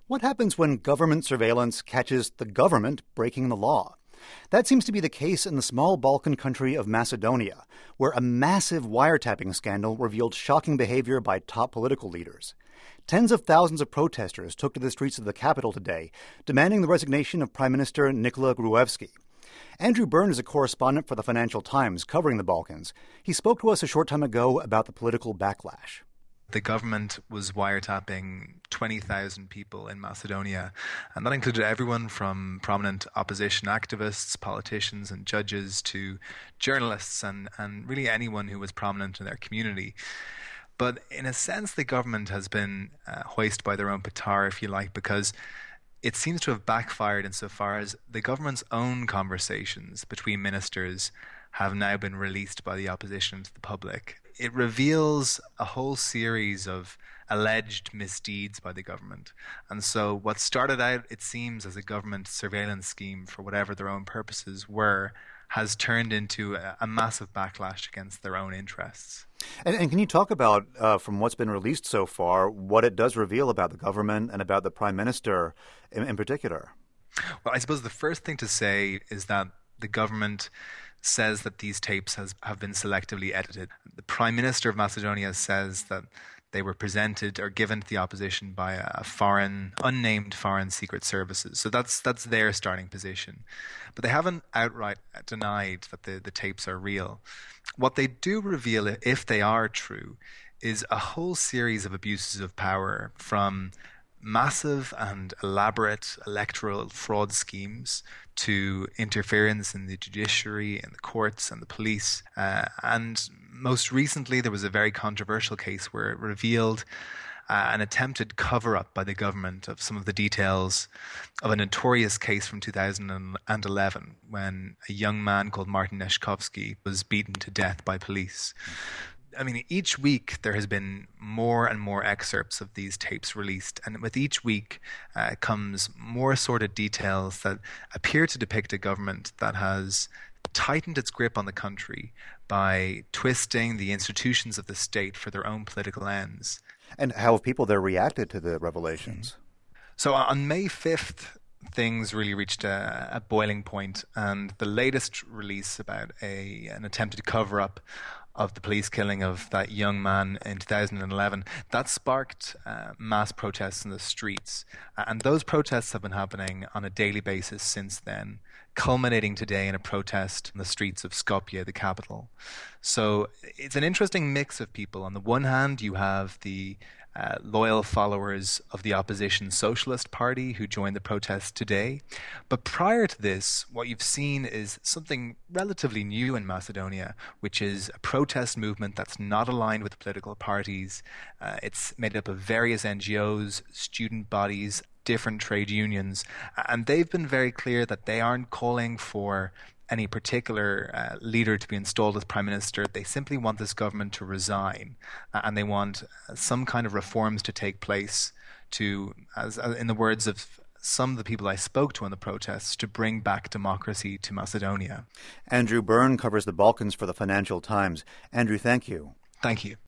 What happens when government surveillance catches the government breaking the law? That seems to be the case in the small Balkan country of Macedonia, where a massive wiretapping scandal revealed shocking behavior by top political leaders. Tens of thousands of protesters took to the streets of the capital today, demanding the resignation of Prime Minister Nikola Gruevski. Andrew Byrne is a correspondent for the Financial Times covering the Balkans. He spoke to us a short time ago about the political backlash. The government was wiretapping 20,000 people in Macedonia, and that included everyone from prominent opposition activists, politicians and judges to journalists and really anyone who was prominent in their community. But in a sense, the government has been hoisted by their own petard, if you like, because it seems to have backfired insofar as the government's own conversations between ministers have now been released by the opposition to the public. It reveals a whole series of alleged misdeeds by the government. And so what started out, it seems, as a government surveillance scheme for whatever their own purposes were, has turned into a massive backlash against their own interests. And can you talk about, from what's been released so far, what it does reveal about the government and about the Prime Minister in particular? Well, I suppose the first thing to say is that the government says that these tapes have been selectively edited. The Prime Minister of Macedonia says that they were presented or given to the opposition by a unnamed foreign secret services. So that's their starting position. But they haven't outright denied that the tapes are real. What they do reveal, if they are true, is a whole series of abuses of power, from massive and elaborate electoral fraud schemes to interference in the judiciary and the courts and the police. And most recently, there was a very controversial case where it revealed an attempted cover-up by the government of some of the details of a notorious case from 2011 when a young man called Martin Neshkovsky was beaten to death by police. I mean, each week there has been more and more excerpts of these tapes released, and with each week comes more sordid details that appear to depict a government that has tightened its grip on the country by twisting the institutions of the state for their own political ends. And how have people there reacted to the revelations? So on May 5th, things really reached a boiling point, and the latest release about an attempted cover-up of the police killing of that young man in 2011, that sparked mass protests in the streets. And those protests have been happening on a daily basis since then, culminating today in a protest in the streets of Skopje, the capital. So it's an interesting mix of people. On the one hand, you have the loyal followers of the opposition Socialist Party who joined the protest today. But prior to this, what you've seen is something relatively new in Macedonia, which is a protest movement that's not aligned with political parties. It's made up of various NGOs, student bodies, different trade unions, and they've been very clear that they aren't calling for any particular leader to be installed as prime minister. They simply want this government to resign, and they want some kind of reforms to take place to, as in the words of some of the people I spoke to on the protests, to bring back democracy to Macedonia. Andrew Byrne covers the Balkans for the Financial Times. Andrew, thank you. Thank you.